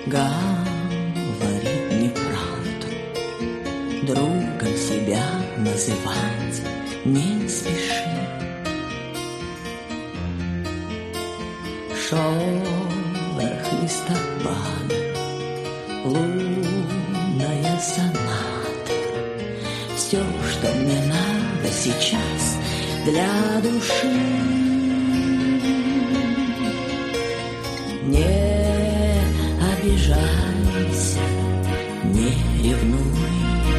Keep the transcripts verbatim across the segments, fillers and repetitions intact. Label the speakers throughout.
Speaker 1: говорит неправду. Другом себя называть не спеши. Шорох листопада, лунная соната. Все, что мне надо сейчас для души. Не обижайся, не ревнуй.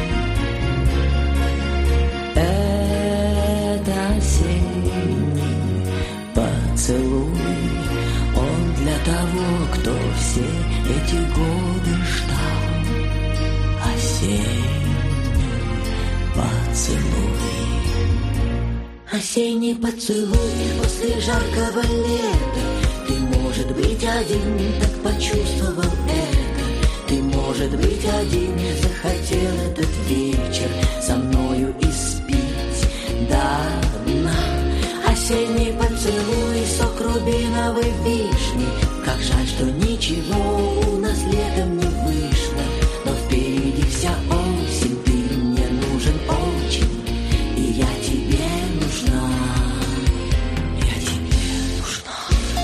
Speaker 1: Это осенний поцелуй. Он для того, кто все эти годы ждал. Осенний поцелуй. Осенний поцелуй после жаркого лета. Ты, может быть, один так почувствовал это. Ты, может быть, один захотел этот вечер со мною испить до дна. Осенний поцелуй, сок рубиновой вишни. Как жаль, что ничего у нас летом не вышло. Но впереди вся осень, ты мне нужен очень. И я тебе нужна. Я тебе нужна.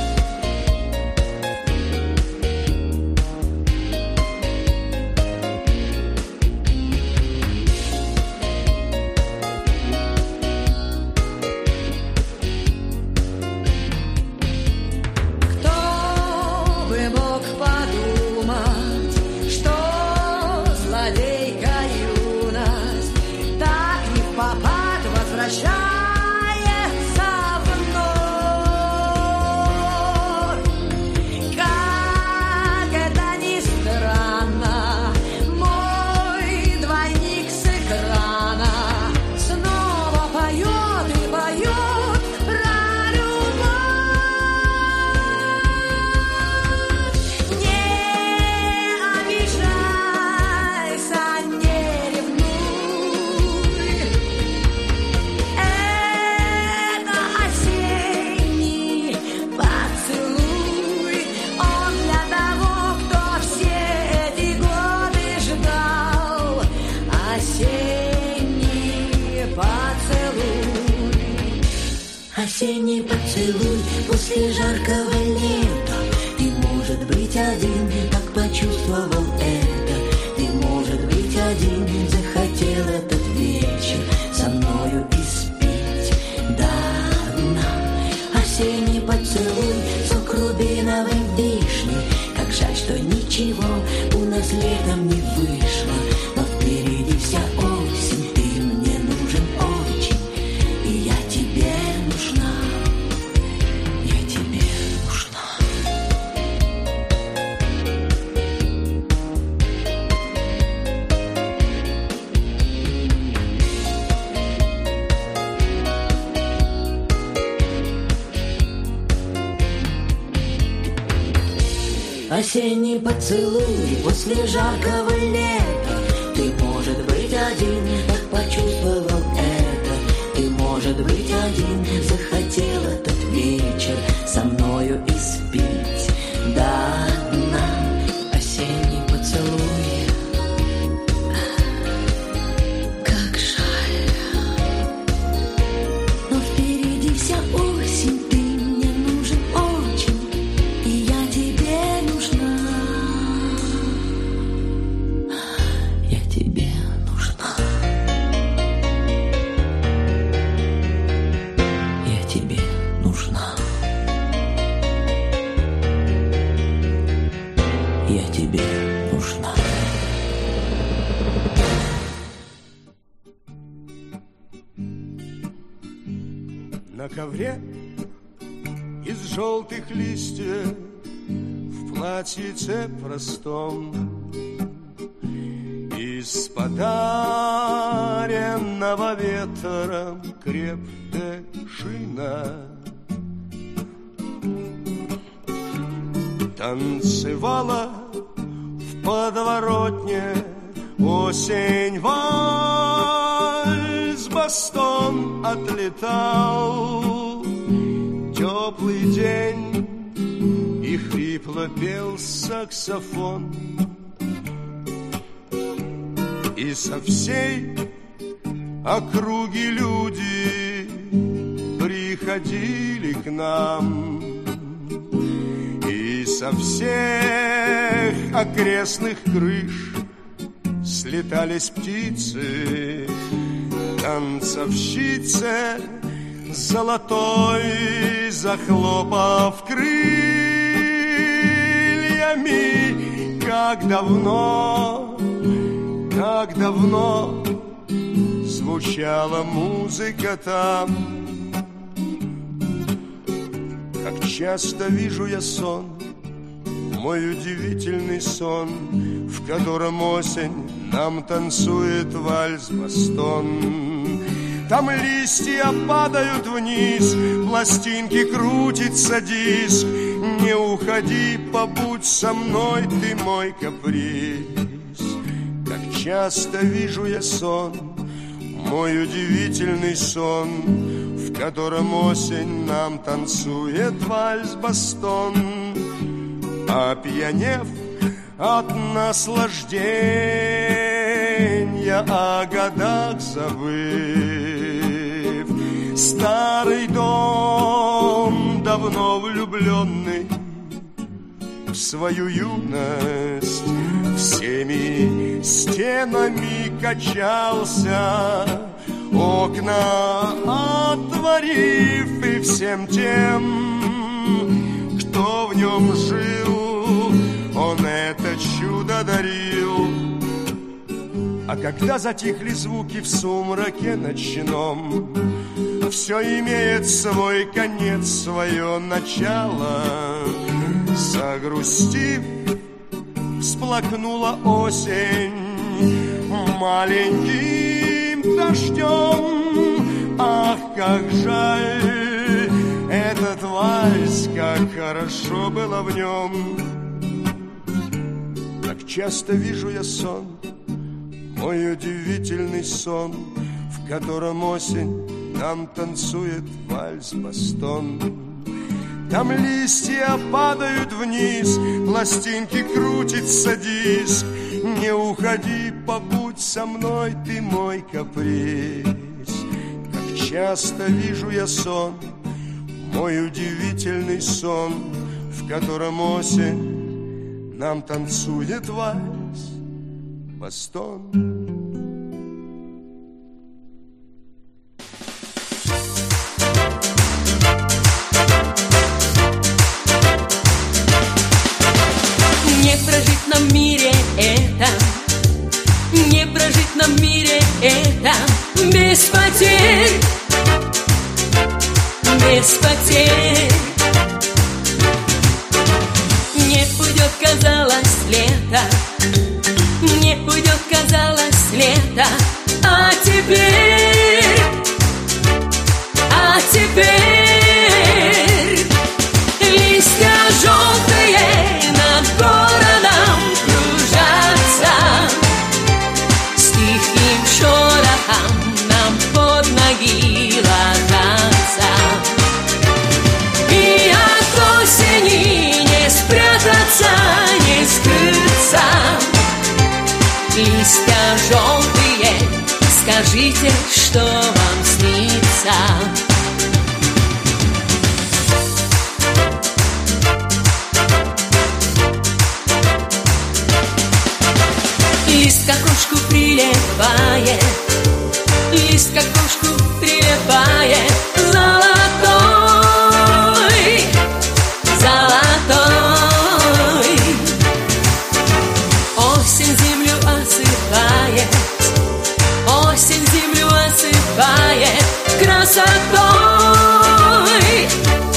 Speaker 1: Осенний поцелуй после жаркого лета. Ты, может быть, один так почувствовал это. Ты, может быть, один захотел этот вечер со мною испить до дна. Осенний поцелуй, сок рубиновой вишни. Как жаль, что ничего у нас летом не вышло. Но впереди вся осень, ты мне нужен очень. И я тебе нужна. Я тебе нужна. Осенний поцелуй после жаркого лета. Ты, может быть, один так почувствовал это. Ты, может быть, один захотел этот вечер со мною испить до дна. Осенний поцелуй. Как жаль. Но впереди вся осень, ты мне нужен очень. И я тебе нужна. Я тебе нужна. Я тебе нужна. Я тебе нужна.
Speaker 2: На ковре из желтых листьев в платьице простом, из подаренного ветром крепдышина танцевала в подворотне осень, вальс, бастон отлетал. Теплый день и хрипло попел саксофон. И со всей округи люди приходили к нам, и со всех окрестных крыш слетались птицы, танцовщицы золотой, захлопав крыльями. Как давно, как давно звучала музыка там. Как часто вижу я сон, мой удивительный сон, в котором осень нам танцует вальс-бастон. Там листья падают вниз, пластинки крутится диск. Не уходи, побудь со мной, ты мой каприз. Как часто вижу я сон, мой удивительный сон, в котором осень нам танцует вальс-бастон. Опьянев от наслаждения, о годах забыв, старый дом, давно влюбленный в свою юность, всеми стенами качался, окна отворив, и всем тем, кто в нем жил, он это чудо дарил. А когда затихли звуки в сумраке ночном, все имеет свой конец, свое начало. Загрустив, всплакнула осень маленьким дождем. Ах, как жаль этот вальс, как хорошо было в нем. Как часто вижу я сон, мой удивительный сон, в котором осень нам танцует вальс-бастон. Там листья падают вниз, пластинки крутится диск. Не уходи, побудь со мной, ты мой каприз. Как часто вижу я сон, мой удивительный сон, в котором осень нам танцует вальс-бастон.
Speaker 3: В мире это, не прожить нам в мире это без потерь, без потерь. Не уйдет, казалось, лето, не уйдет, казалось, лето, а теперь, а теперь листья желтые над городом кружатся, с тихим шорохом нам под ноги ложатся. И от осени не спрятаться, не скрыться. Листья желтые, скажите, что вам снится. Лист к окошку прилипает, лист к окошку прилипает, золотой, золотой. Осень землю осыпает, осень землю осыпает красотой,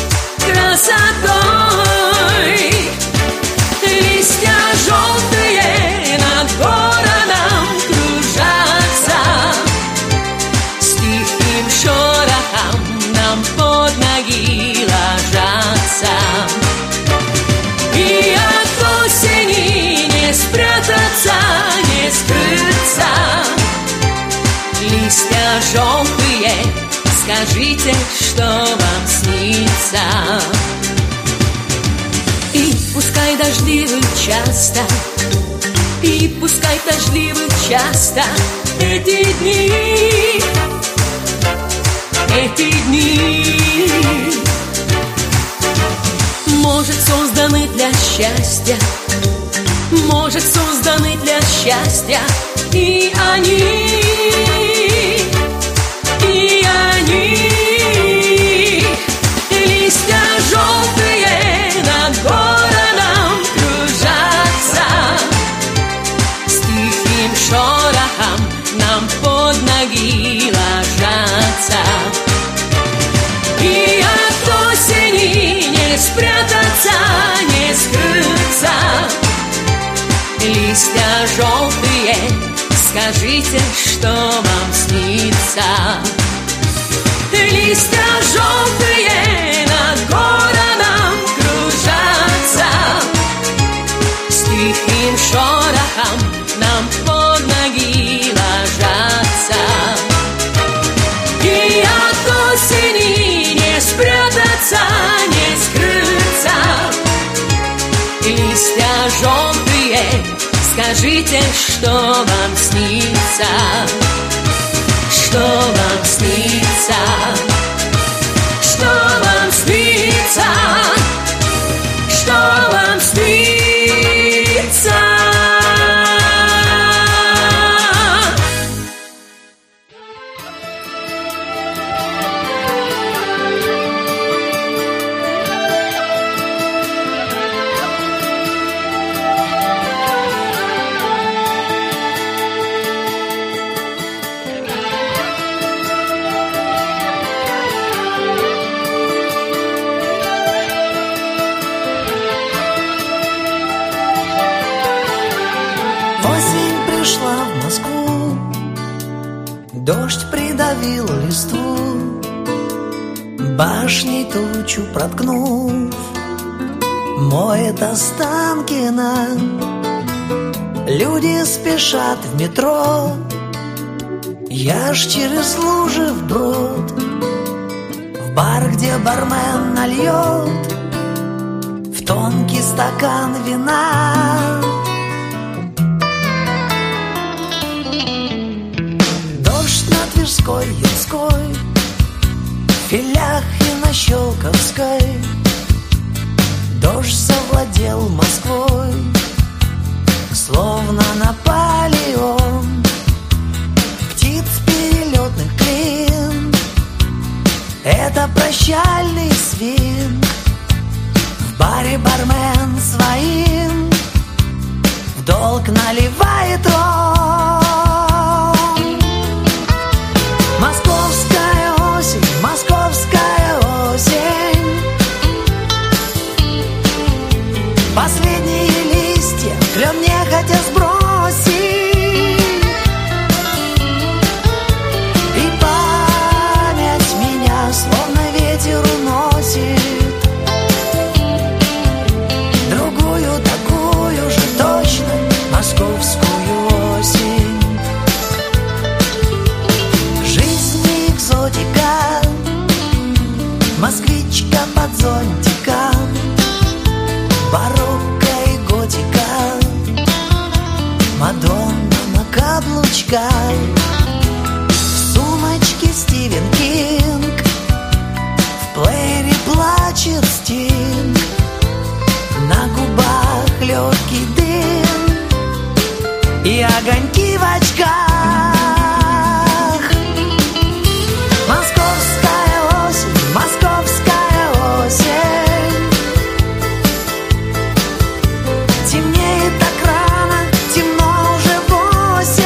Speaker 3: красотой. Листья желтые над городом кружатся, с тихим шорохом нам под ноги ложатся. И от осени не спрятаться, не скрыться. Листья желтые, скажите, что вам снится. И пускай дождливых часто, и пускай дождливых часто эти дни, эти дни, может, созданы для счастья, может, созданы для счастья, и они, и они. Листья желтые над городом кружатся, с тихим шорохом нам под ноги ложатся. И от осени не спрятаться, не скрыться. Листья желтые, скажите, что вам снится. Листья желтые над городом кружатся, с тихим шорохом нам под ноги ложатся. И от осени не спрятаться, не скрыться. Листья желтые, скажите, что вам снится. Что вам снится? Что вам снится? Что вам снится?
Speaker 4: Дождь придавил листву, башней тучу проткнув, моет Останкино. Люди спешат в метро, я ж через лужи вброд, в бар, где бармен нальет в тонкий стакан вина. Тверской, Ямской, Филях и на Щелковской. Дождь завладел Москвой, словно Наполеон. Птиц перелетных клин, это прощальный свинг. В баре бармен своим в долг наливает он. Московская осень, московская осень, последние листья клен нехотя сбросить, и память меня словно ветер уносит. Другую такую же точно московскую осень. Москвичка под зонтиком, барокко и готика, Мадонна на каблучках, в сумочке Стивен Кинг, в плеере плачет Стинг, на губах легкий дым и огоньки в очках. Московская осень, московская осень, темнеет так рано, темно уже восемь,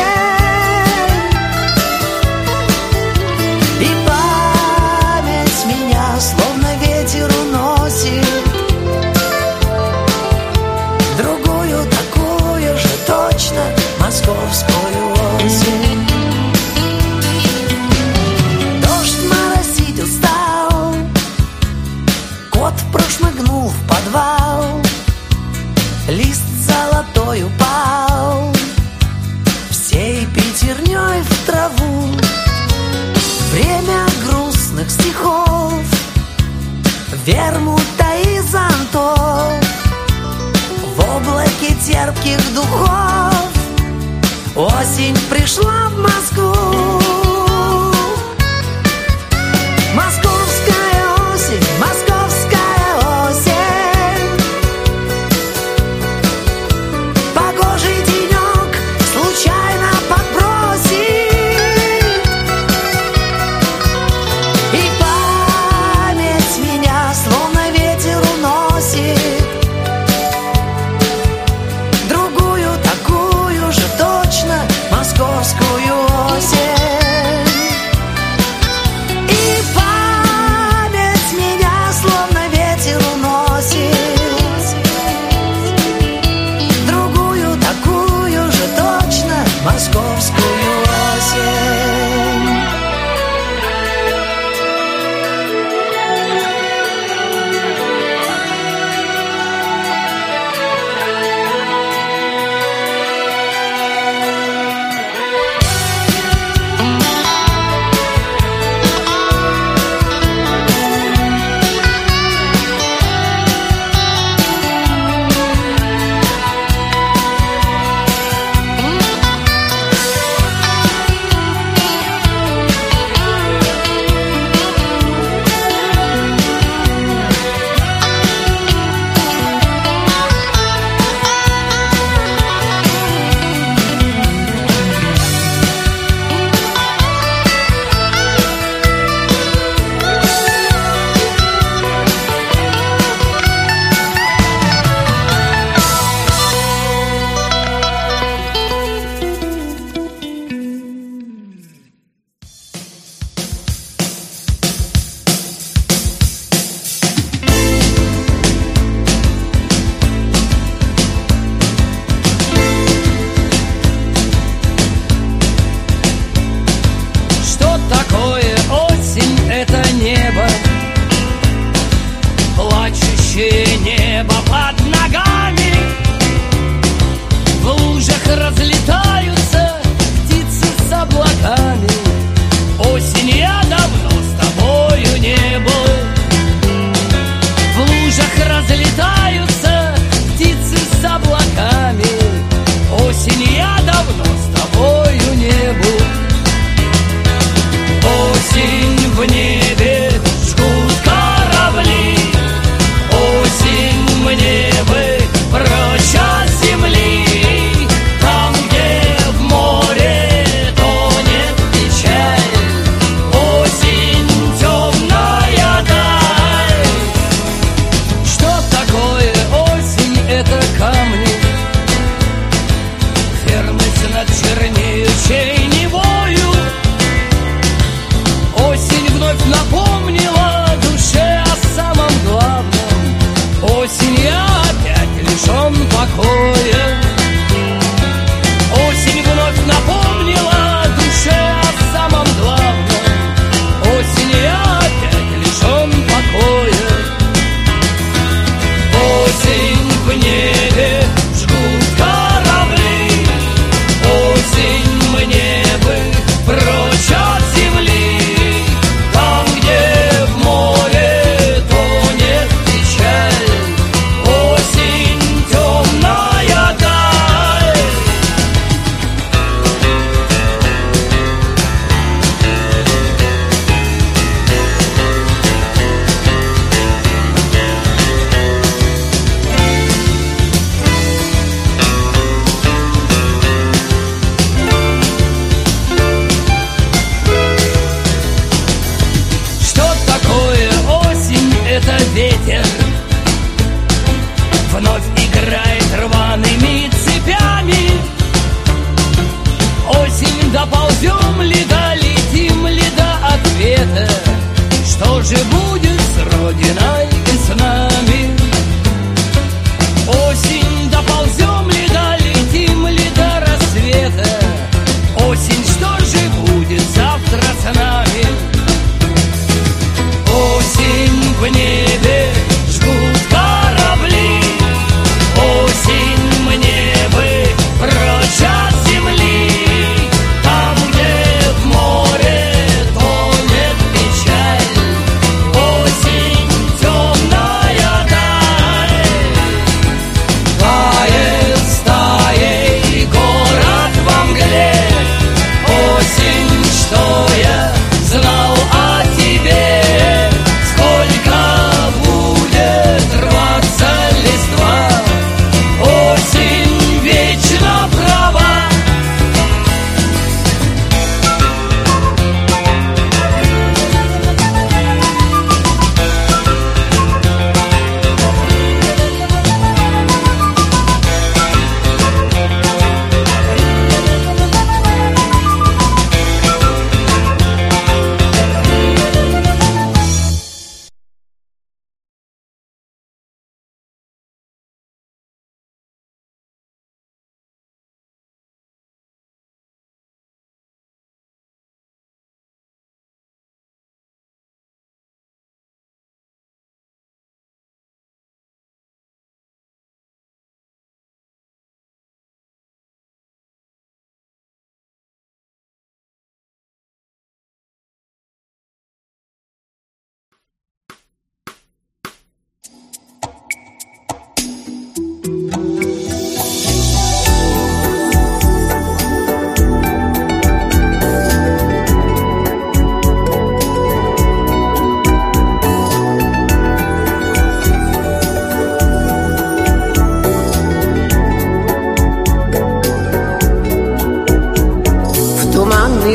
Speaker 4: и память меня словно ветер уносит. Другую такую же точно московскую осень. Дождь моросить устал, кот прошмыгнул в подвал, лист золотой упал всей пятерней в траву. Время грустных стихов, вермута и зонтов, сладких духов. Осень пришла в Москву. Московская осень, московская осень. Погожий денек случайно подбросит, и память меня словно ветер уносит. Другую такую же точно московскую осень. И память меня словно ветер уносит. Другую такую же точно московскую осень.
Speaker 3: Что такое осень? Это небо, плачущее небо под ногами. В лужах разлетаются птицы с облаками. Осень, я давно с тобою не был. В лужах разлетаются птицы с облаками. Осень, я давно с тобою не был. Осень, в небе жгут корабли. Осень, мне в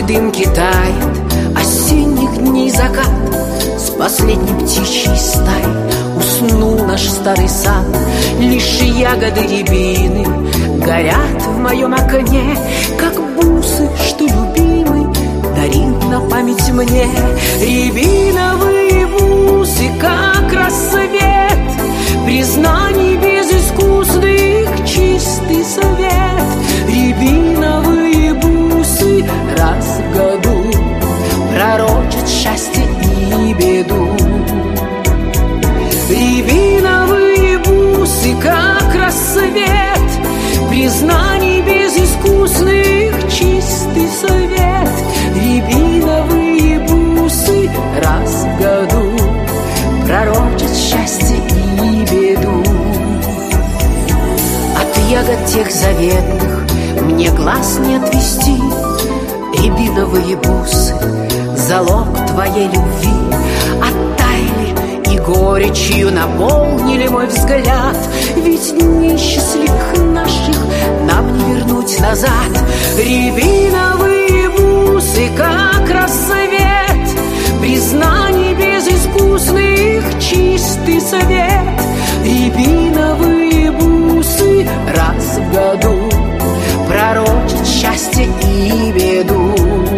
Speaker 4: дымке тает осенних дней закат. С последней птичьей стаей уснул наш старый сад. Лишь ягоды рябины горят в моем окне, как бусы, что любимый дарил на память мне. Рябиновые бусы, как рассвет, признаний безыскусных чистый совет. Рябиновые бусы раз в году пророчат счастье и беду. Рябиновые бусы, как рассвет, признаний безыскусных чистый совет. Рябиновые бусы раз в году пророчат счастье и беду. От ягод тех заветных мне глаз не отвести. Рябиновые бусы — залог твоей любви. Оттаяли и горечью наполнили мой взгляд. Ведь дней счастливых наших нам не вернуть назад. Рябиновые бусы, как рассвет, признаний безыскусных чистый совет. Рябиновые бусы раз в году пророчат счастье и беду.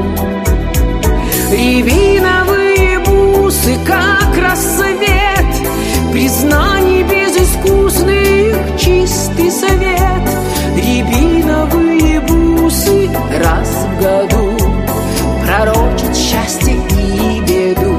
Speaker 4: Рябиновые бусы, как рассвет, признаний безыскусных чистый совет. Рябиновые бусы раз в году пророчат счастье и беду.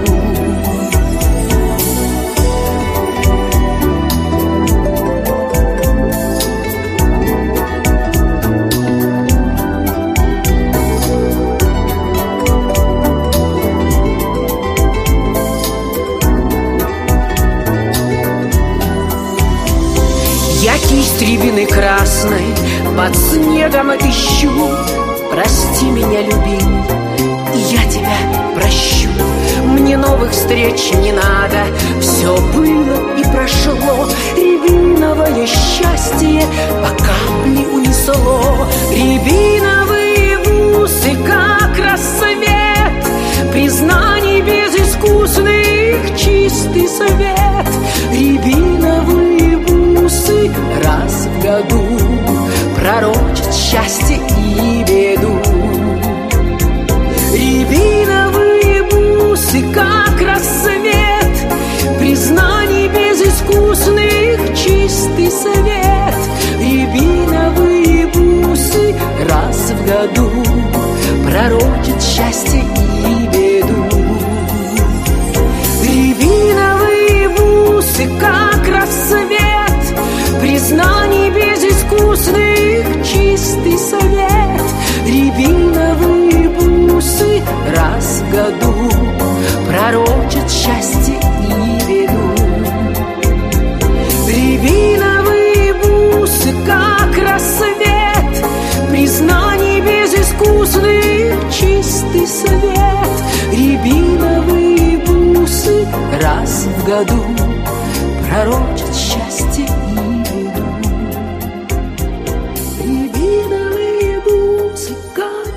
Speaker 4: Я кисть рябины красной под снегом отыщу. Прости меня, любимый, и я тебя прощу. Мне новых встреч не надо, все было и прошло. Рябиновое счастье по капле унесло. Рябиновые бусы, как рассвет, признаний безыскусных чистый совет. Рябиновые бусы раз в году пророчат счастье и беду. Рябиновые бусы, как рассвет, признаний безыскусных чистый совет. Рябиновые бусы раз в году пророчат счастье и беду. Рябиновые бусы, как рассвет, признаний безыскусных чистый совет. Рябиновые бусы раз в году пророчат счастье и беду. Рябиновые бусы, как рассвет, признаний безыскусных чистый совет. Рябиновые бусы раз в году пророчат счастье и беду. Рябиновые бусы, как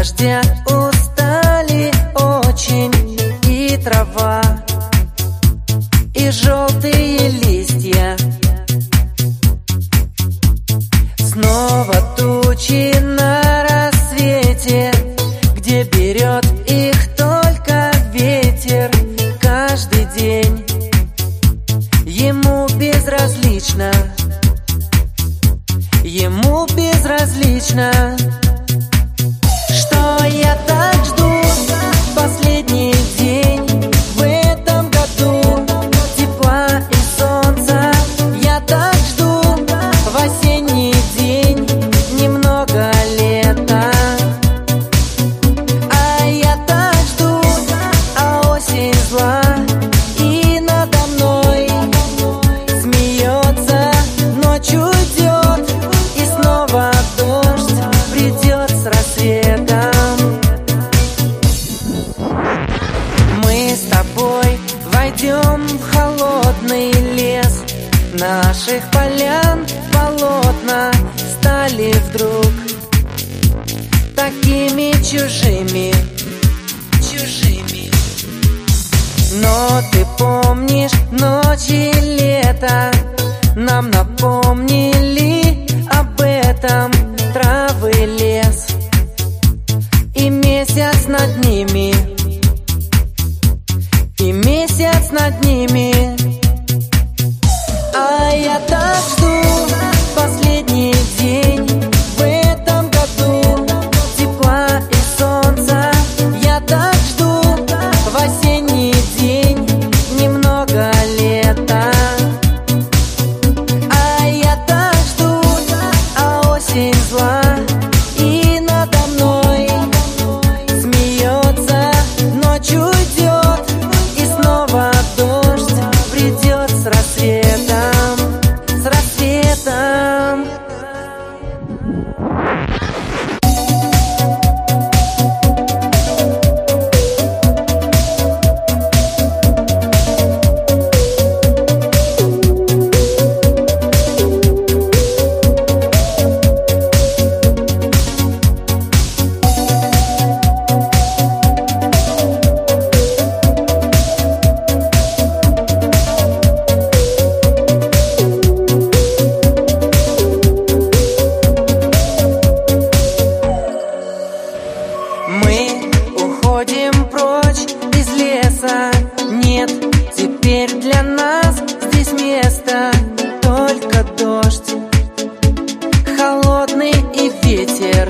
Speaker 5: дождя устали очень и трава, и желтые листья. Снова тучи на рассвете, где берет их только ветер. Каждый день ему безразлично, ему безразлично, что я так жду последний день в этом году. Тепла и солнца я так жду, в осенний день немного лета. А я так жду, а осень зла и надо мной смеется. Ночью идет и снова дождь придет с рассветом. Мы с тобой войдем в холодный лес. Наших полян полотна стали вдруг такими чужими, чужими. Но ты помнишь, ночи лета нам напомнили об этом. Травы, лес и месяц над ними, и месяц над ними. А я так жду последний день в этом году. Тепла и солнца я так жду, в осенний день немного лета. А я так жду, а осень зла и надо мной смеется. Ночью идет и снова дождь придет с рассветом, с рассветом. Мы уходим прочь из леса. Нет теперь для нас здесь места, только дождь холодный и ветер.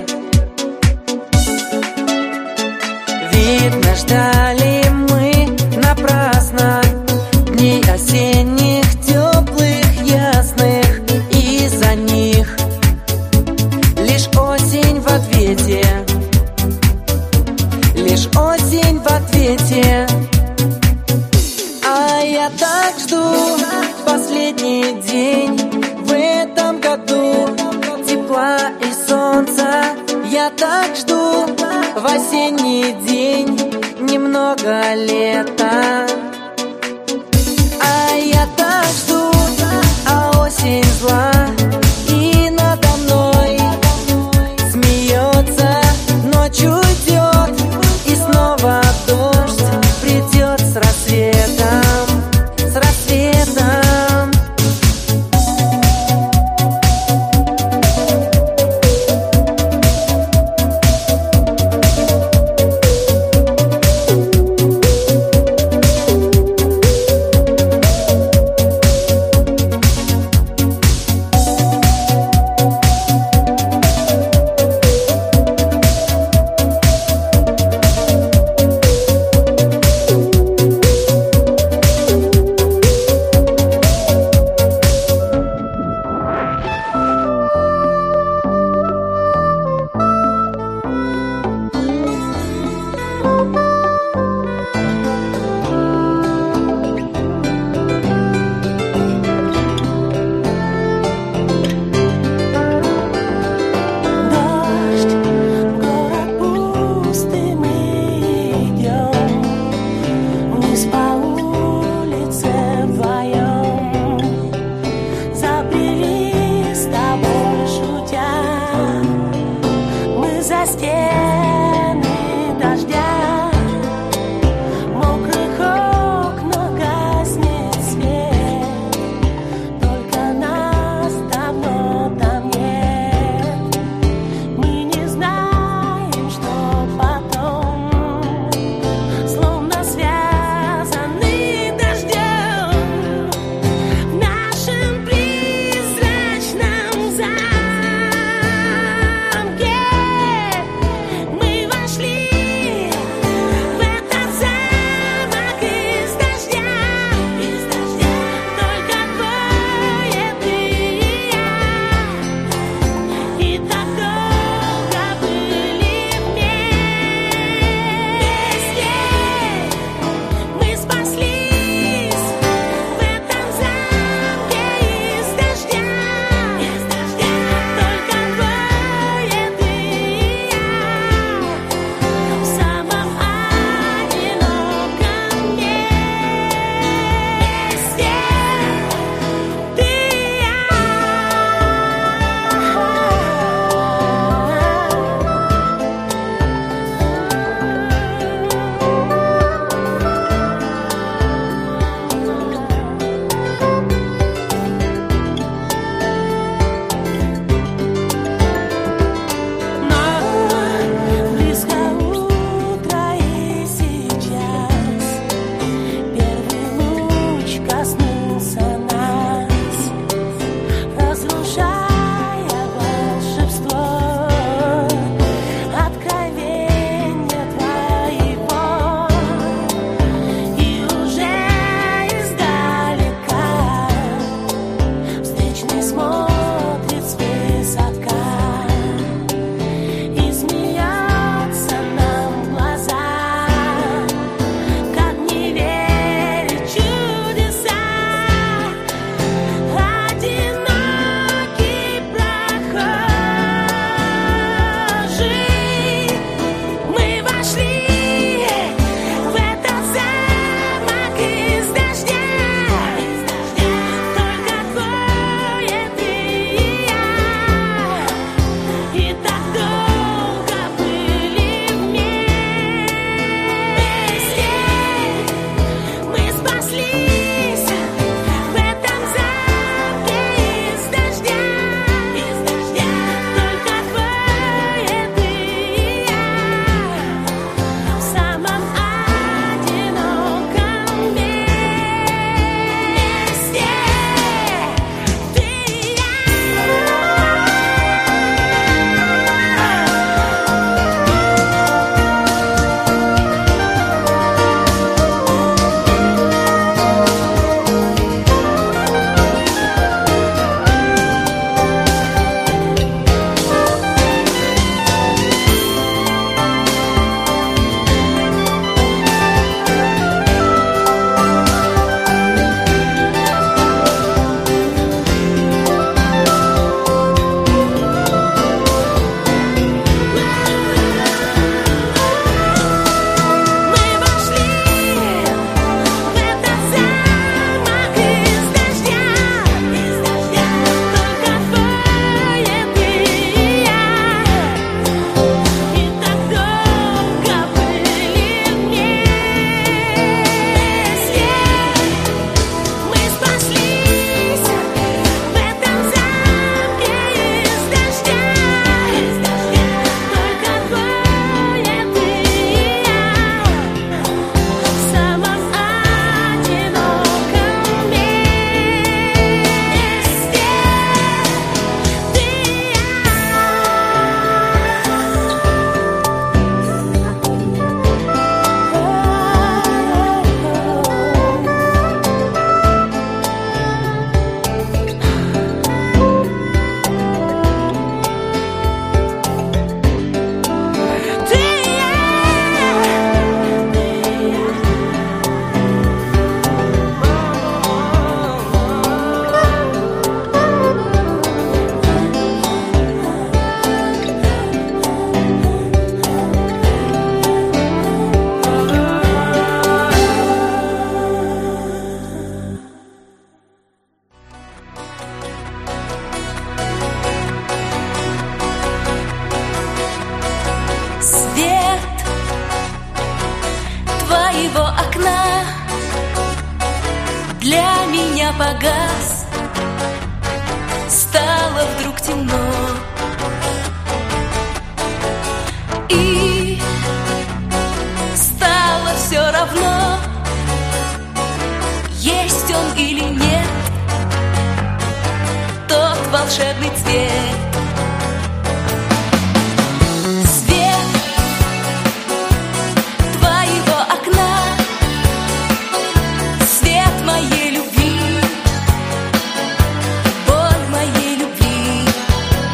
Speaker 5: Видно, ждали мы напрасно дней осенних, теплых, ясных. Из-за них лишь осень в ответе, лишь осень в ответе. А я так жду последний день в этом году. Тепла и солнца я так жду, в осенний день немного лета. А я так жду, а осень зла и надо мной смеется. Ночью идет и снова дождь придет с рассветом, с рассветом.
Speaker 3: Погас, стало вдруг темно, и стало все равно, есть он или нет, тот волшебный цвет. Свет твоего окна, свет моей любви, боль моей любви.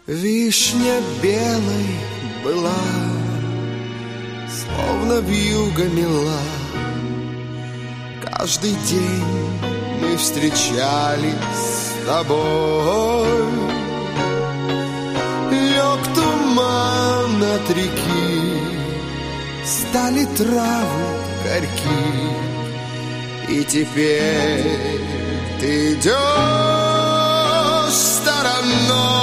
Speaker 2: Вишня белой была, словно вьюга мила. Каждый день мы встречались с тобой. Лег туман от реки, стали травы горьки, и теперь ты идешь стороной.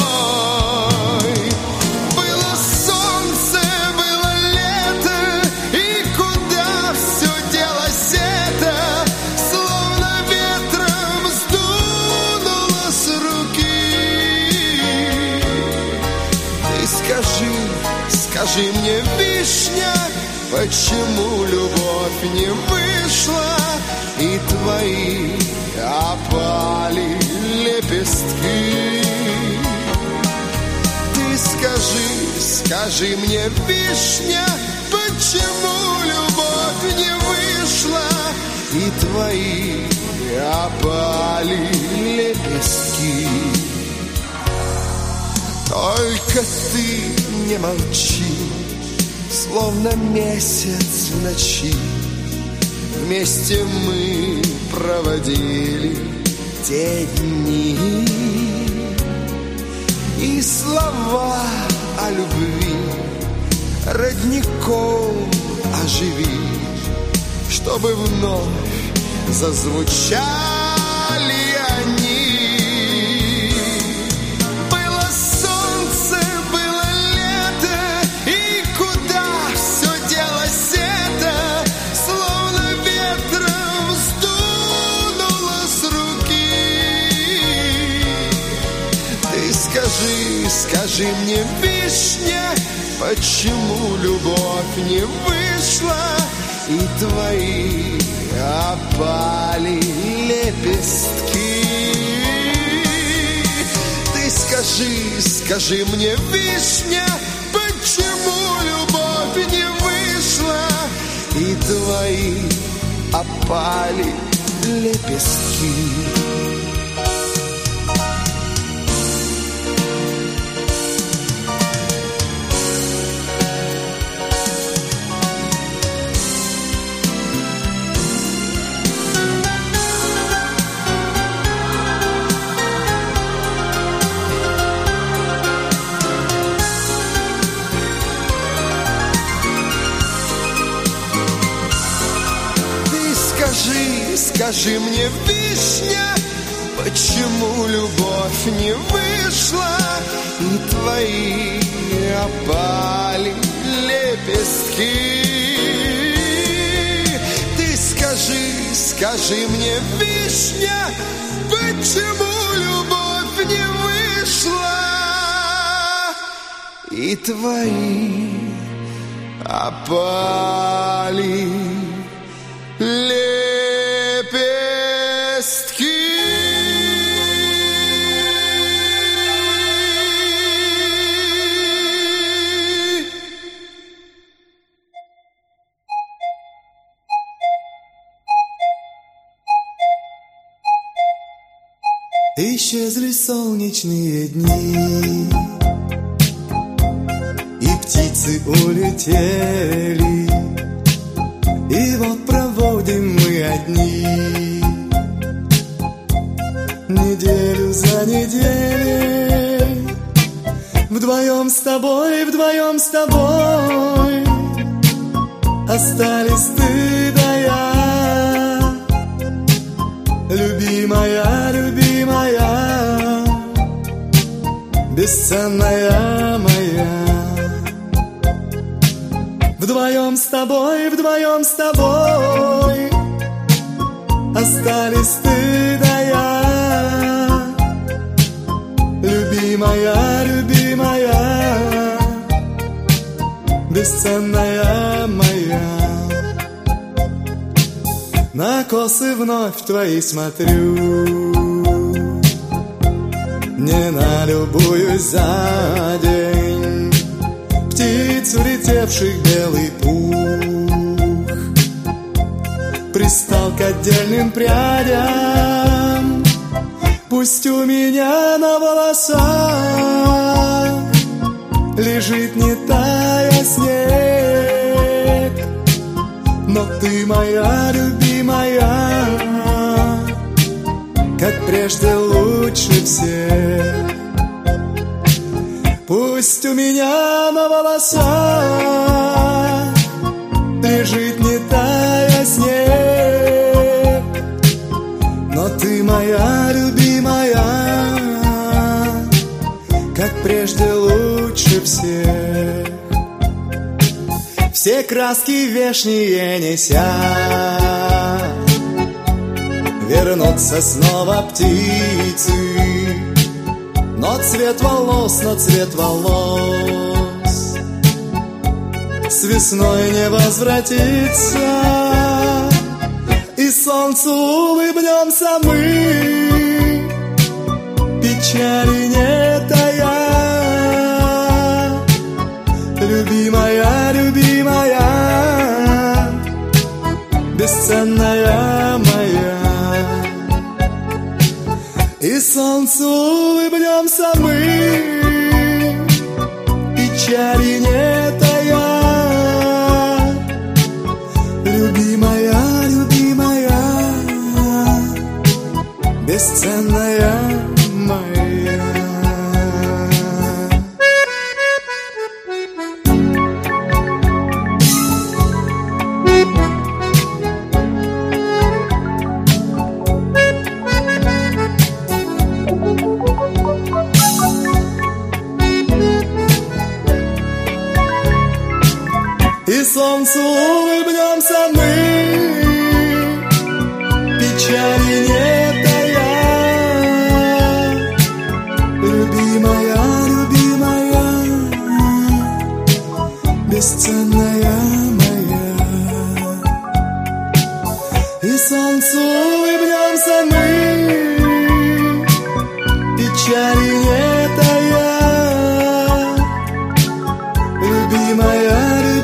Speaker 2: Скажи мне, вишня, почему любовь не вышла, и твои опали лепестки? Ты скажи, скажи мне, вишня, почему любовь не вышла, и твои опали лепестки? Только ты не молчи, словно месяц в ночи. Вместе мы проводили те дни, и слова о любви родником оживи, чтобы вновь зазвучали они. Скажи, скажи мне, вишня, почему любовь не вышла, и твои опали лепестки? Ты скажи, скажи мне, вишня, почему любовь не вышла, и твои опали лепестки? Скажи, скажи мне, вишня, почему любовь не вышла, и твои опали лепестки? Ты скажи, скажи мне, вишня, почему любовь не вышла, и твои опали лепестки?
Speaker 6: Исчезли солнечные дни, и птицы улетели, и вот проводим мы одни неделю за неделей, вдвоем с тобой, вдвоем с тобой. Остались ты да я, любимая, любимая, бесценная моя. Вдвоем с тобой, вдвоем с тобой. Остались ты да я, любимая, любимая, бесценная моя. На косы вновь твои смотрю, не налюбуюсь за день птиц, улетевших белый пух, пристал к отдельным прядям. Пусть у меня на волосах лежит не тая снег, но ты моя любимая, как прежде лучше всех. Пусть у меня на волосах лежит не тая снег, но ты моя любимая, как прежде лучше всех. Все краски вешние неся, вернутся снова птицы, но цвет волос, но цвет волос с весной не возвратится, и солнцу улыбнемся мы, печали не тая. Любимая, любимая, бесценная моя, и солнцу улыбнемся мы, печали не тая. Любимая, любимая, бесценная моя. И солнцу улыбнемся мы, печали не тая. Любимая, любимая, бесценная моя. И солнцу улыбнемся мы, печали не тая. Любимая,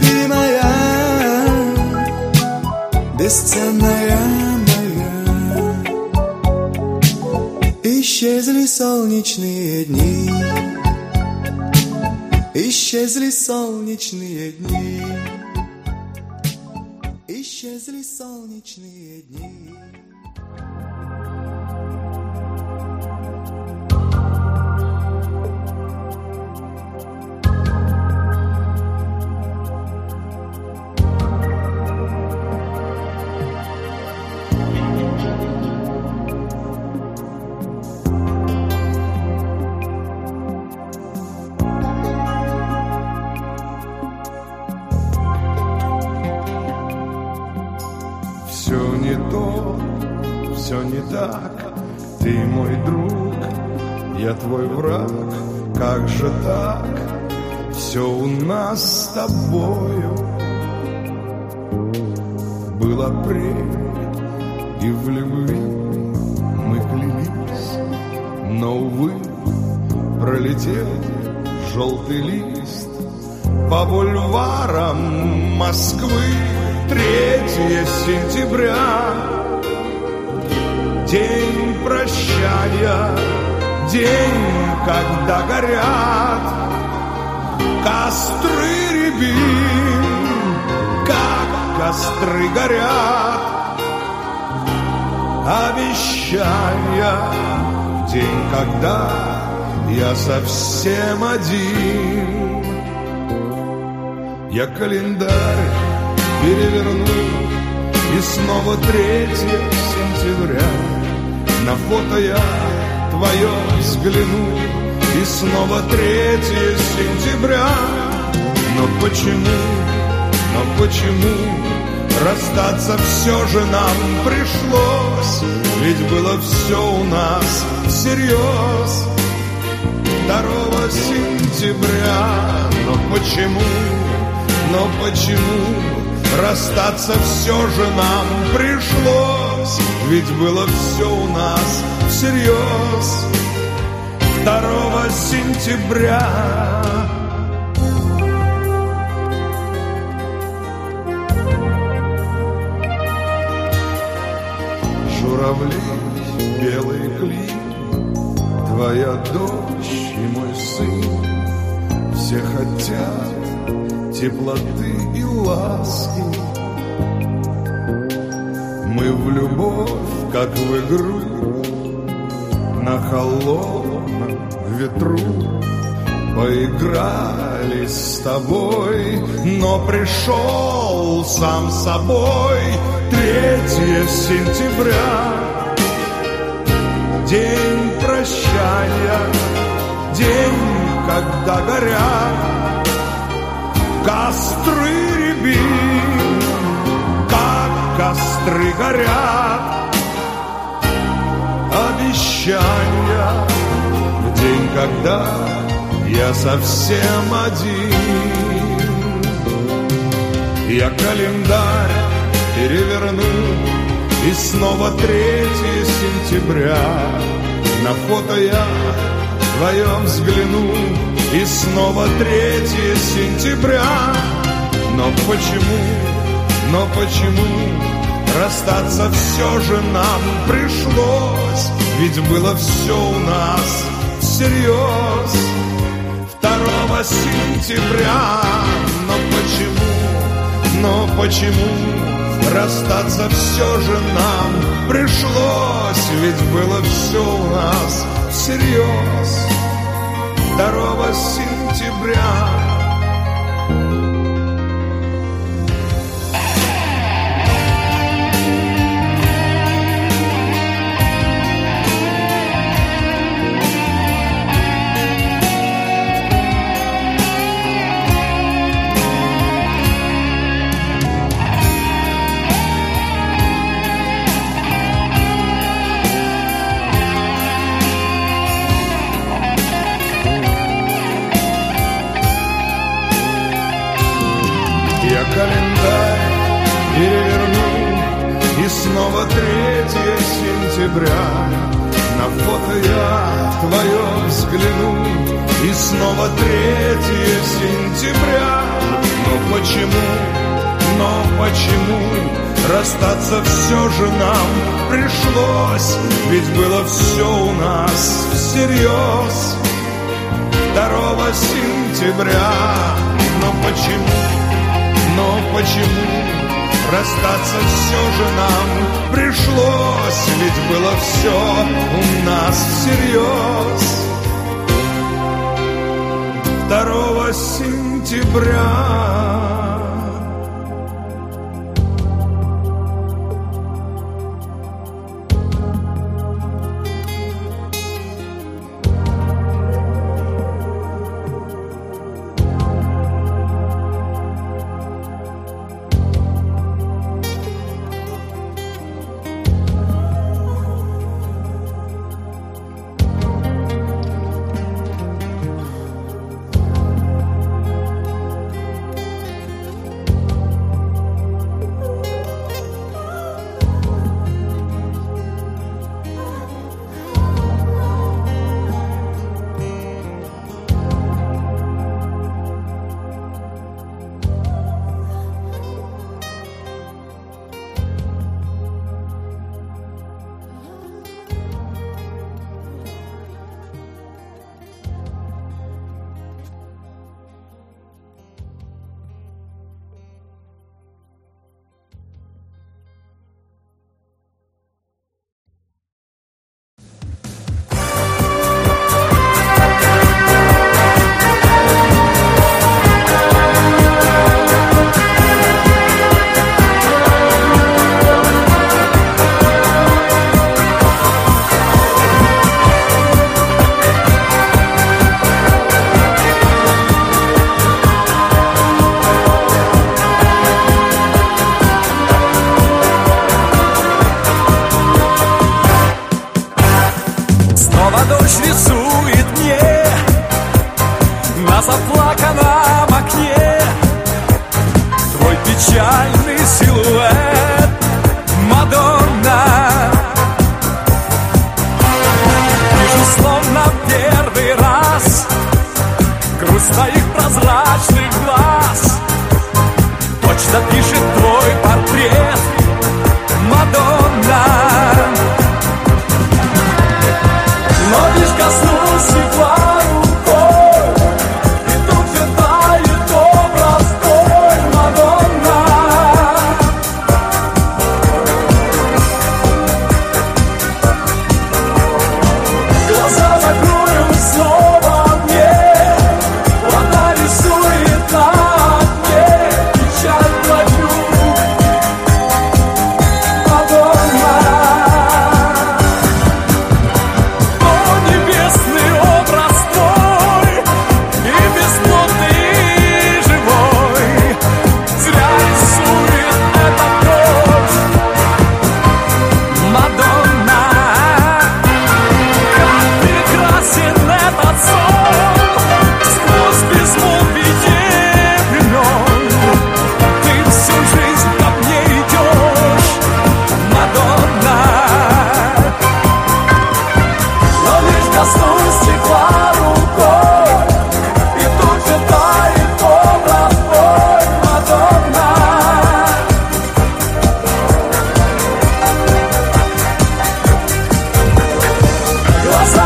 Speaker 6: бесценная моя. Исчезли солнечные дни, исчезли солнечные дни, исчезли солнечные дни.
Speaker 7: Все не так, ты мой друг, я твой враг, как же так? Все у нас с тобою был апрель, и в любви мы клялись, но, увы, пролетел желтый лист по бульварам Москвы. Третье сентября, день прощания, день, когда горят костры рябин, как костры горят, обещания, день, когда я совсем один. Я календарь переверну, и снова третье сентября. На фото я твое взгляну, и снова третье сентября. Но почему, но почему расстаться все же нам пришлось? Ведь было все у нас всерьез. Второго сентября. Но почему, но почему расстаться все же нам пришлось? Ведь было все у нас всерьез. Второго сентября. Журавли, белый клин, твоя дочь и мой сын, Все хотят теплоты и ласки. Мы в любовь, как в игру, на холодном ветру поиграли с тобой, но пришел сам собой третьего сентября. День прощания, день, когда горят костры рябин, как костры горят обещания. В день, когда я совсем один, я календарь переверну, и снова третьего сентября. На фото я вдвоем взгляну, и снова третьего сентября. Но почему, но почему расстаться все же нам пришлось? Ведь было все у нас всерьез. Второго сентября. Но почему, но почему расстаться все же нам пришлось? Ведь было все у нас всерьез. Второго сентября. Календарь переверну, и снова третьего сентября. На фото я твое взгляну, и снова третьего сентября. Но почему, но почему расстаться все же нам пришлось? Ведь было все у нас всерьез. Второго сентября. Но почему, но почему расстаться все же нам пришлось? Ведь было все у нас всерьез. Второго сентября.
Speaker 8: Но лишь коснулся рукой, и тут же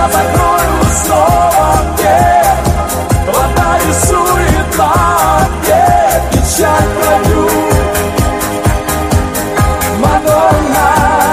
Speaker 8: закрою снова вверх. Вода рисует на дне печаль твою, Мадонна.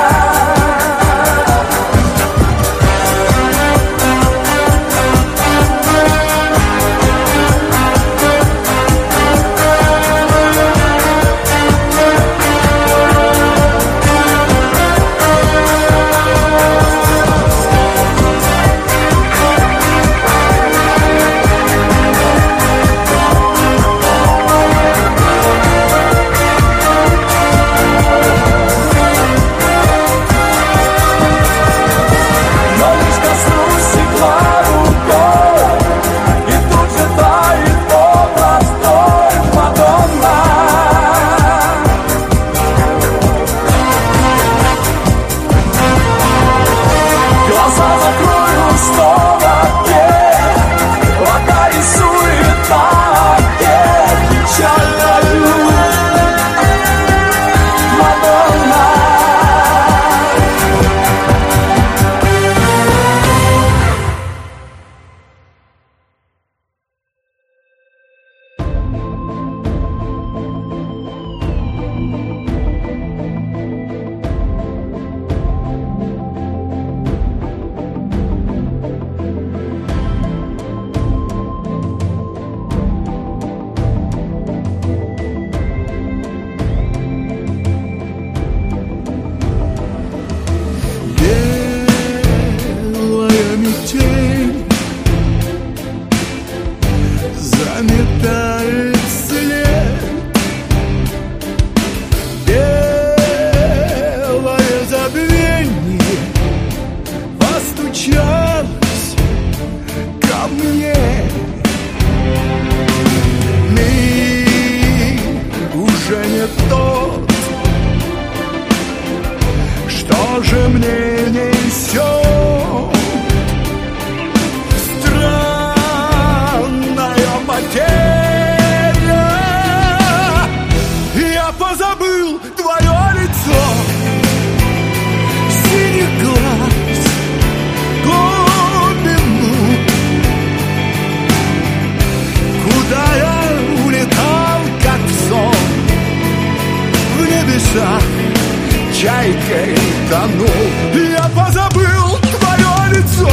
Speaker 2: Чайкой тонул, я позабыл твое лицо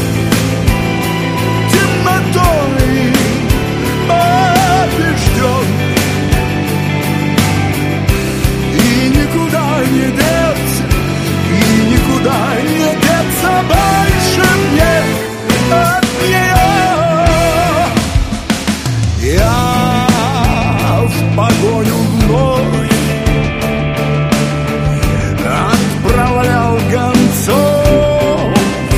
Speaker 2: темнотой побежден, и никуда не деться, и никуда не деться больше мне от нее. Я в погоню вновь отправлял гонцов,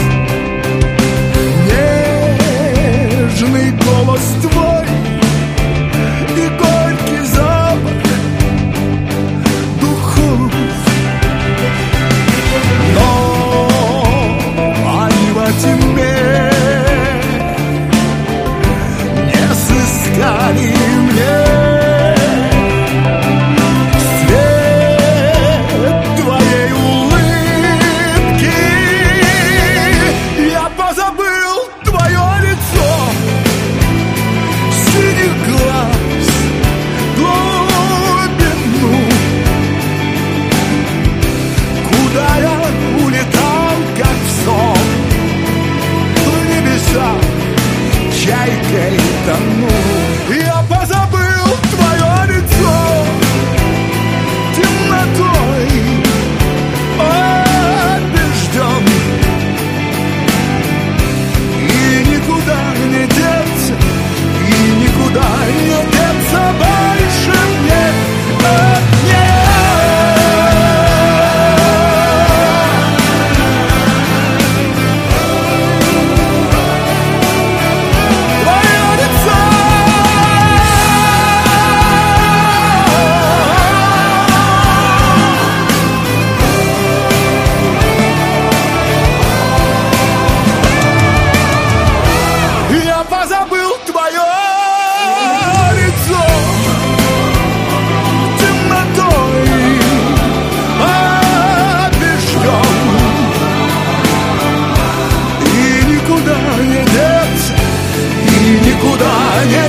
Speaker 2: нежный голос твой и горький запах духов, но они во тьме не сыскали мне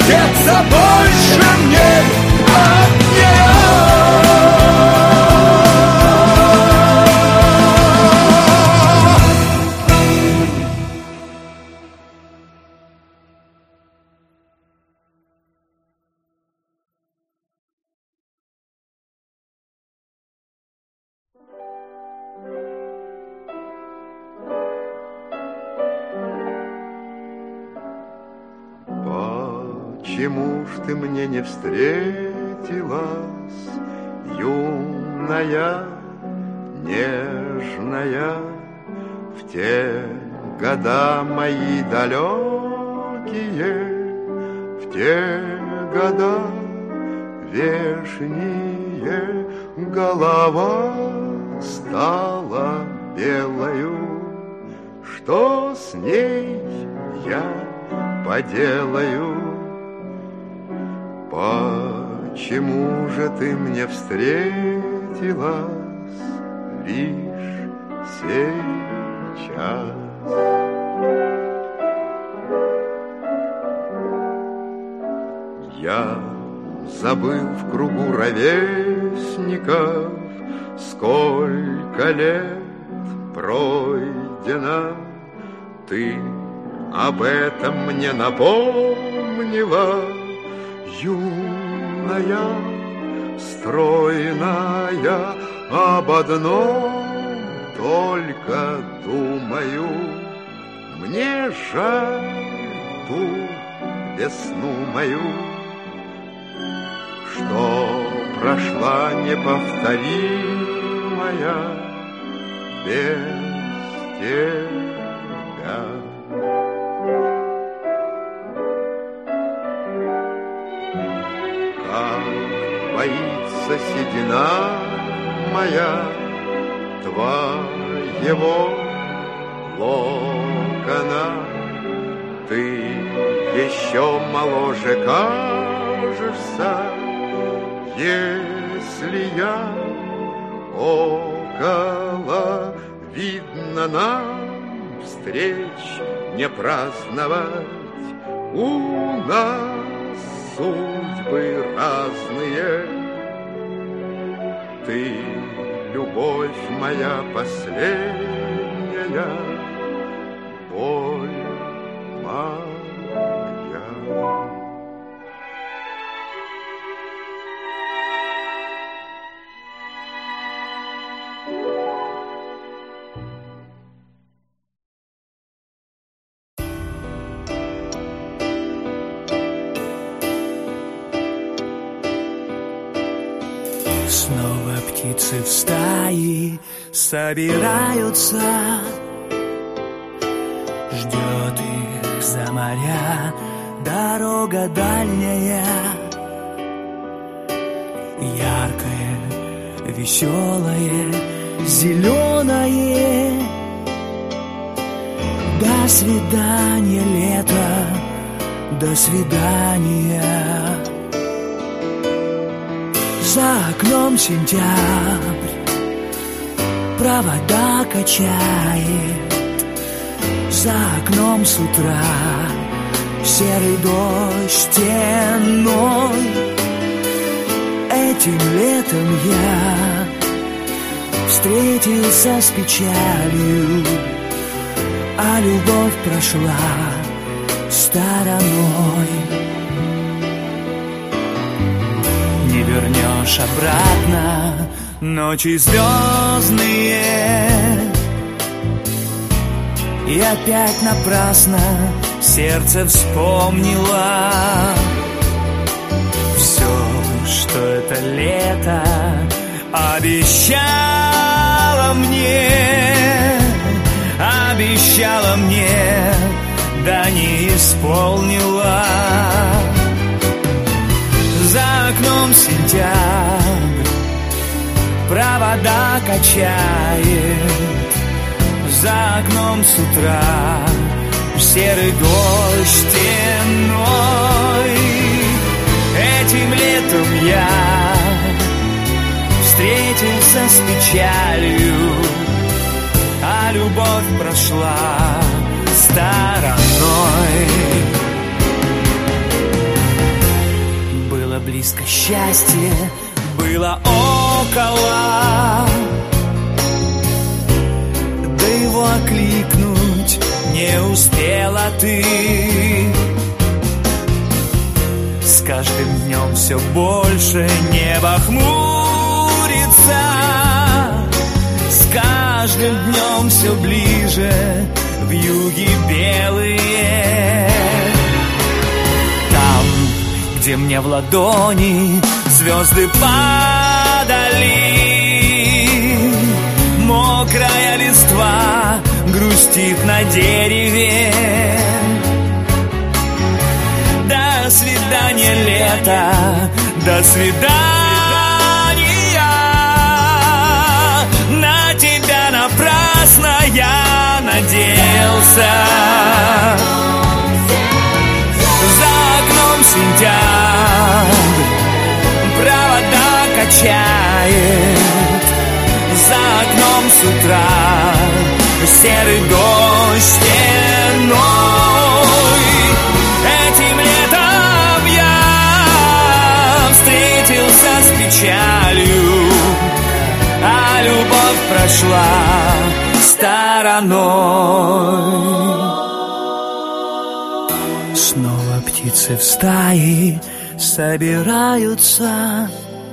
Speaker 2: хотеться больше мне от нее.
Speaker 7: Почему ж ты мне не встретилась, юная, нежная, в те года мои далекие, в те года вешние, голова стала белою. Что с ней я поделаю? Почему же ты мне встретилась лишь сейчас? Я забыл в кругу ровесников, сколько лет пройдено. Ты об этом мне напомнила, юная, стройная, об одном только думаю. Мне жаль ту весну мою, что прошла неповторимая без тебя. Как боится седина моя твоего локона, ты еще моложе кажешься, если я около. Видно, нам встреч не праздновать, у нас судьбы разные. Ты, любовь моя последняя, боль моя.
Speaker 9: Снова птицы в стаи собираются, ждет их за моря дорога дальняя, яркое, веселое, зеленое. До свидания, лето, до свидания. За окном сентябрь, провода качает. За окном с утра серый дождь стеной. Этим летом я встретился с печалью, а любовь прошла стороной. Не вернешь обратно ночи звездные, и опять напрасно сердце вспомнило все, что это лето обещало мне, обещала мне, да не исполнила. За окном сентябрь, провода качает. За окном с утра серый дождь стеной. Этим летом я встретился с печалью, а любовь прошла стороной. счастье было около, да его окликнуть не успела ты. С каждым днем все больше небо хмурится, с каждым днем все ближе вьюги белые. Там, где мне в ладони звезды падали, мокрая листва грустит на дереве. До свидания, лето, до свидания. На тебя напрасно я надеялся. За окном сентябрь, провода качает. За окном с утра серый дождь стеной. Этим летом я встретился с печалью, а любовь прошла стороной. Снова птицы в стае собираются,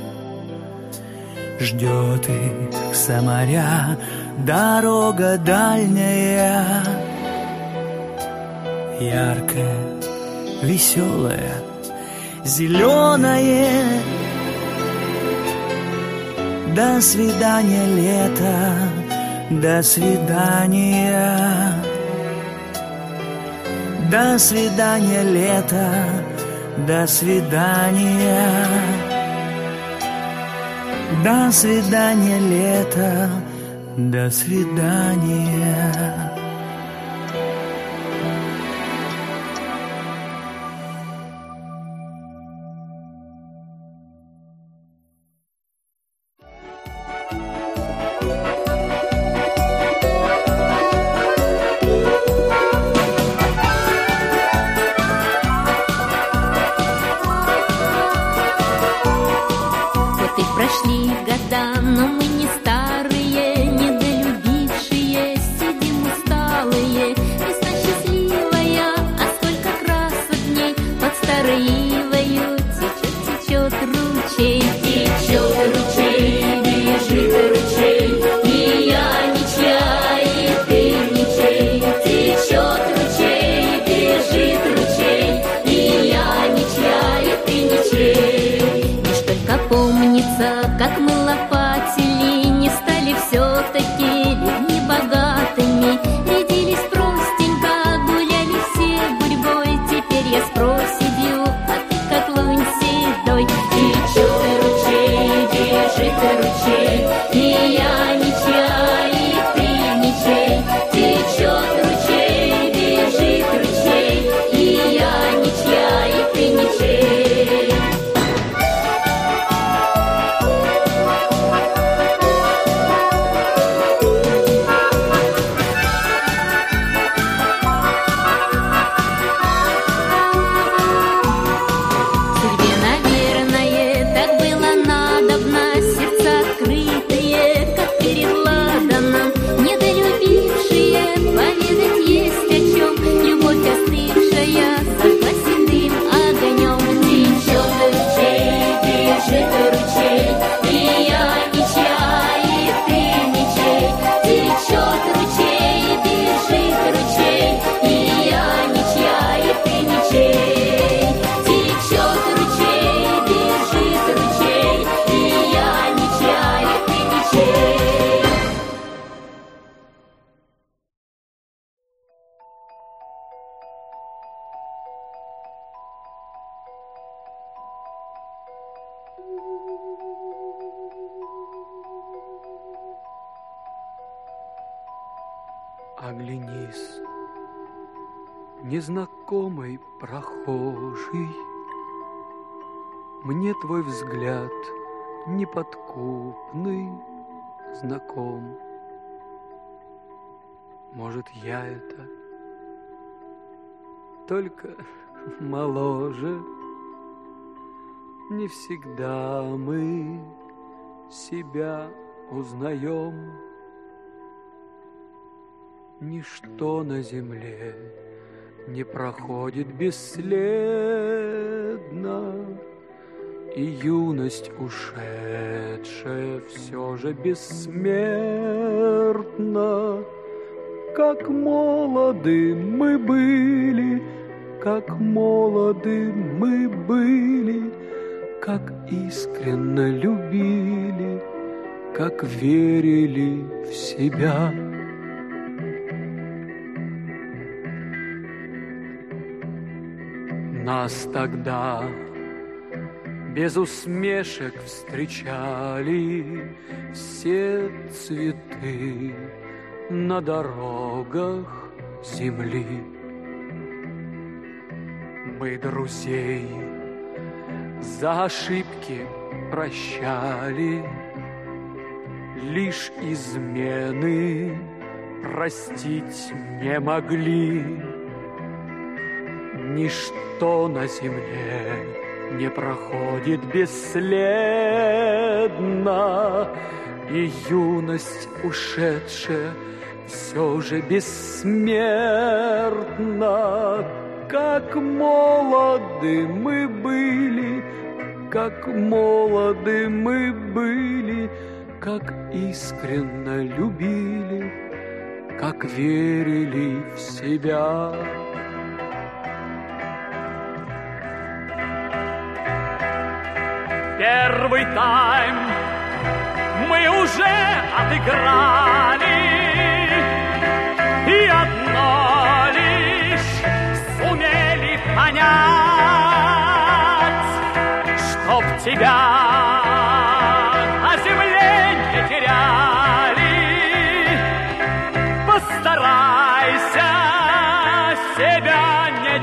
Speaker 9: ждет их с моря дорога дальняя, яркая, веселая, зеленая. До свидания, лето, до свидания. До свидания, лето, до свидания. До свидания, лето, до свидания.
Speaker 10: Оглянись, незнакомый прохожий, мне твой взгляд неподкупный знаком. Может, я это только моложе, Не всегда мы себя узнаем. Ничто на земле не проходит бесследно, и юность ушедшая все же бессмертна. Как молоды мы были, как молоды мы были, как искренно любили, как верили в себя. Нас тогда без усмешек встречали все цветы на дорогах земли. Мы друзей за ошибки прощали, лишь измены простить не могли. Ничто на земле не проходит бесследно, и юность ушедшая все же бессмертна. Как молоды мы были, как молоды мы были, как искренно любили, как верили в себя.
Speaker 9: Первый тайм мы уже отыграли, и одно лишь сумели понять, чтоб тебя на земле не теряли. Постарайся себя не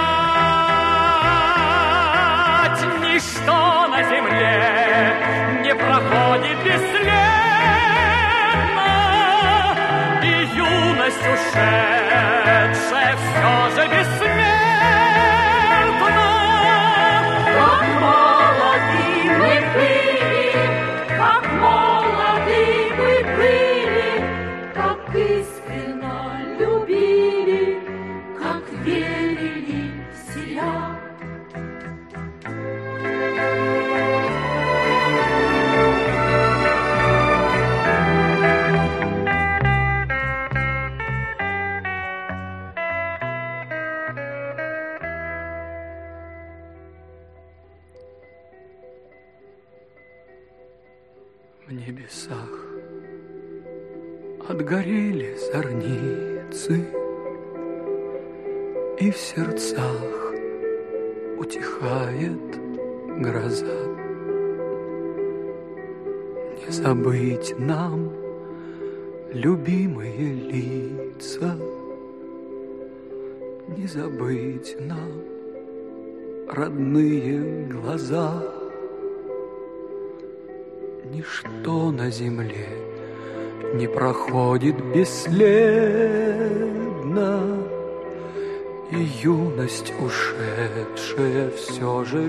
Speaker 9: терять. Ничто на земле не проходит бесследно, и юность ушедшая все же бессмертна.
Speaker 4: Как молоды мы были, как молоды мы были, как искренно любили, как верили в себя.
Speaker 10: В небесах отгорели зорницы, и в сердцах утихает гроза. Не забыть нам любимые лица, не забыть нам родные глаза. Ничто на земле не проходит бесследно, и юность ушедшая все же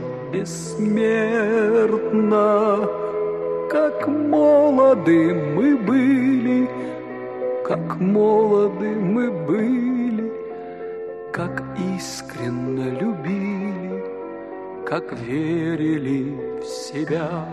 Speaker 10: бессмертна. Как молоды мы были, как молоды мы были, как искренно любили, как верили в себя.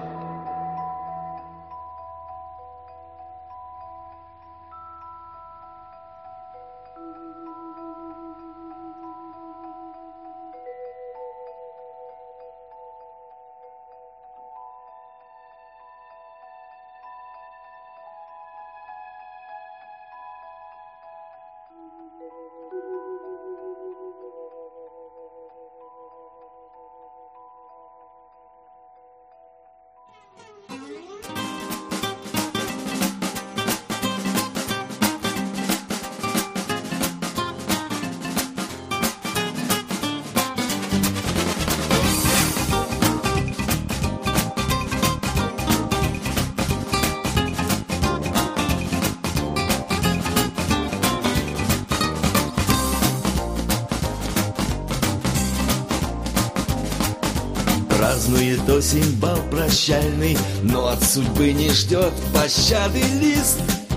Speaker 11: Празднует осень бал прощальный, но от судьбы не ждет пощады лист.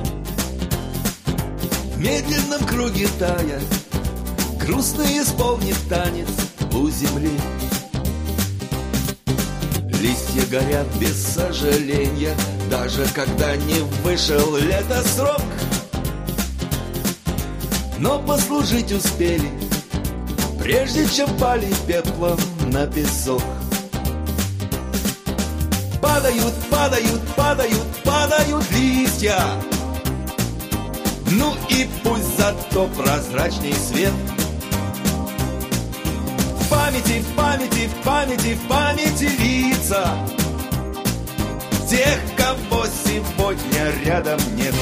Speaker 11: В медленном круге тая грустно исполнит танец у земли. Листья горят без сожаления, даже когда не вышел летосрок. Но послужить успели, прежде чем пали пеплом на песок. Падают, падают, падают, падают листья. Ну и пусть зато прозрачней свет. В памяти, в памяти, в памяти, в памяти лица тех, кого сегодня рядом нет.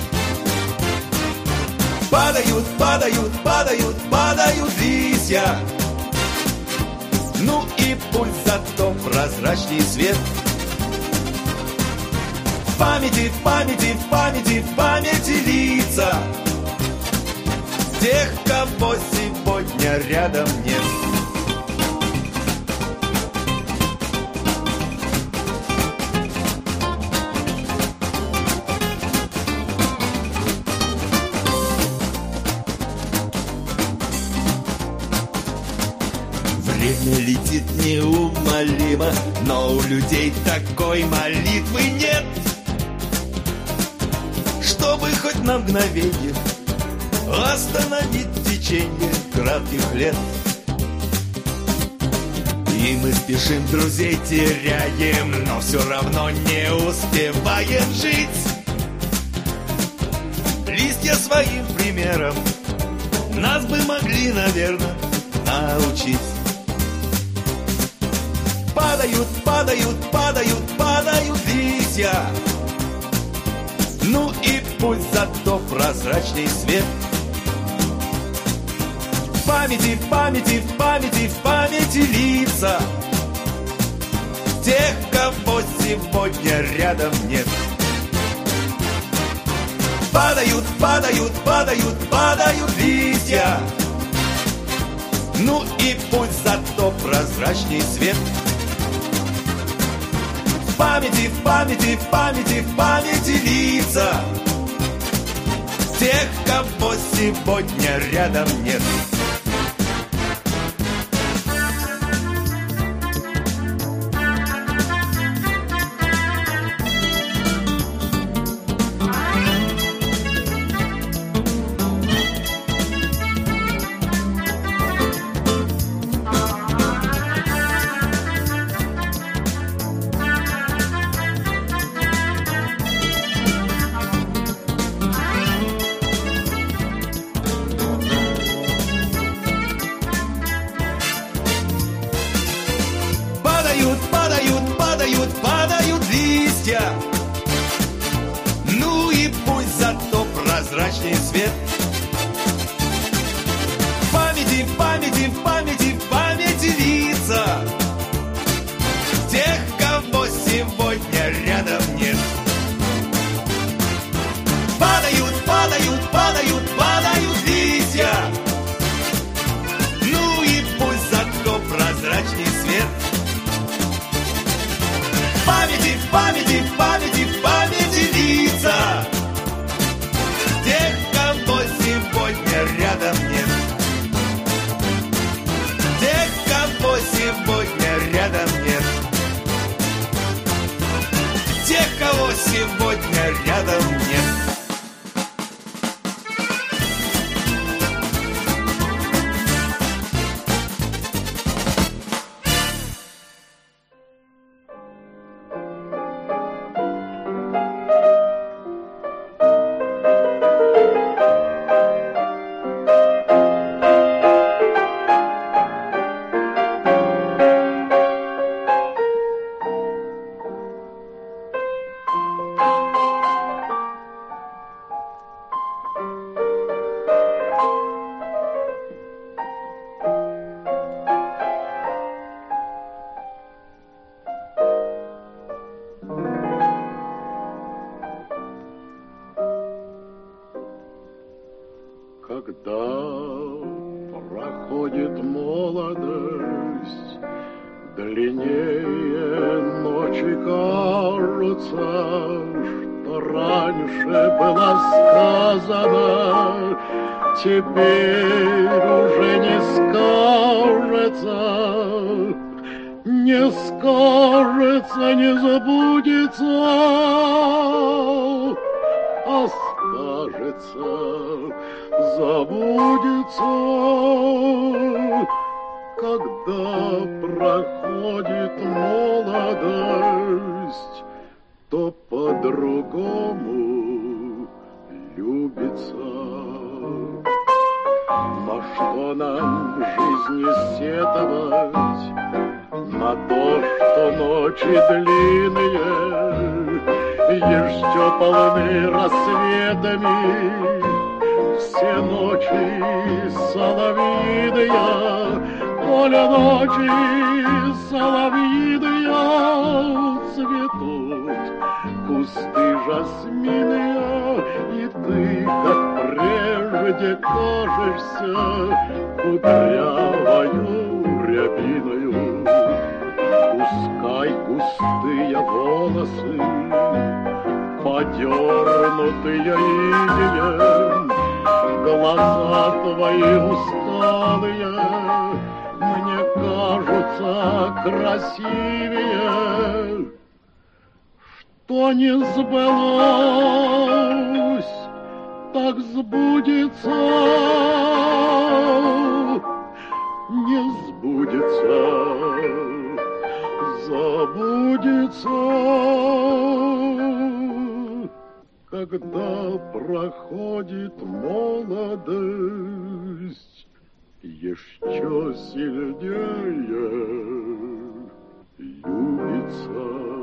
Speaker 11: Падают, падают, падают, падают листья. Ну и пусть зато прозрачней свет. В памяти, в памяти, в памяти, в памяти лица тех, кого сегодня рядом нет. Время летит неумолимо, но у людей такой молитвы нет, чтобы хоть на мгновенье остановить течение кратких лет. И мы спешим, друзей теряем, но все равно не успеваем жить. Листья своим примером нас бы могли, наверное, научить. Падают, падают, падают, падают листья. Ну и пусть зато прозрачный свет. В памяти, в памяти, в памяти, в памяти лица тех, кого сегодня рядом нет. Падают, падают, падают, падают листья. Ну и пусть зато прозрачный свет. В памяти, в памяти, в памяти, в памяти лица тех, кого сегодня рядом нет. Ну и пусть зато прозрачный свет. В памяти, в памяти, в памяти, в памяти лица тех, кого сегодня рядом нет. Падают, падают, падают, падают листья. Ну и пусть зато прозрачный свет. В памяти, в памяти, в памяти, в памяти лица тех, кого сегодня рядом нет. Тех, кого сегодня рядом нет. Тех, кого сегодня рядом нет.
Speaker 12: Когда проходит молодость, Длиннее ночи кажется, что раньше было сказано, теперь уже не скажется, не скажется, не забудется, а скажется, забудется. Когда проходит молодость, то по-другому любится. На что нам в жизни сетовать? На то, что ночи длинные, еще полны рассветами, все ночи соловьиные. Коля ночи соловьиные, цветут кусты жасминые, и ты, как прежде, кажешься кудрявою рябиною. Пускай густые волосы, подернутые инеем, глаза твои усталые мне кажутся красивее. Что не сбылось, так сбудется, не сбудется, забудется. Когда проходит молодость, еще сильнее любится.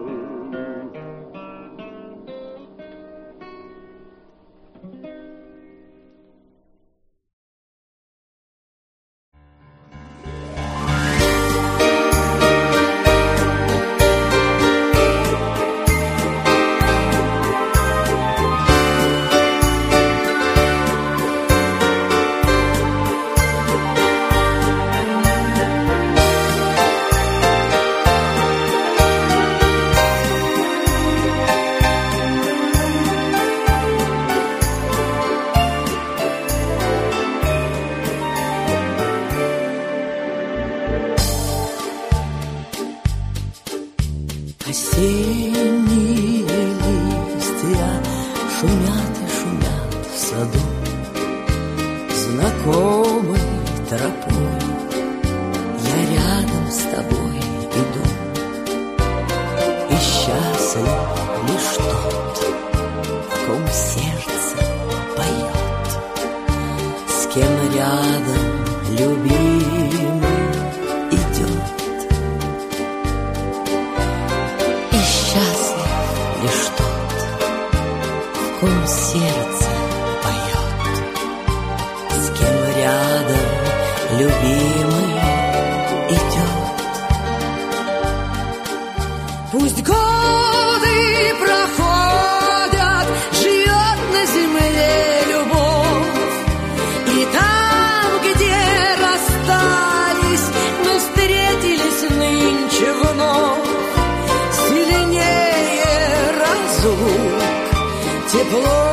Speaker 1: Осенние листья шумят и шумят в саду, знакомой тропой я рядом с тобой иду, и счастлив лишь тот, в ком сердце поет, с кем рядом любимый идет. Лишь тот, в ком сердце поет, с кем рядом любимый идет. Пусть годы проходят, живет на земле любовь, и там, где расстались, мы встретились нынче вновь. Сильнее разлук, тепло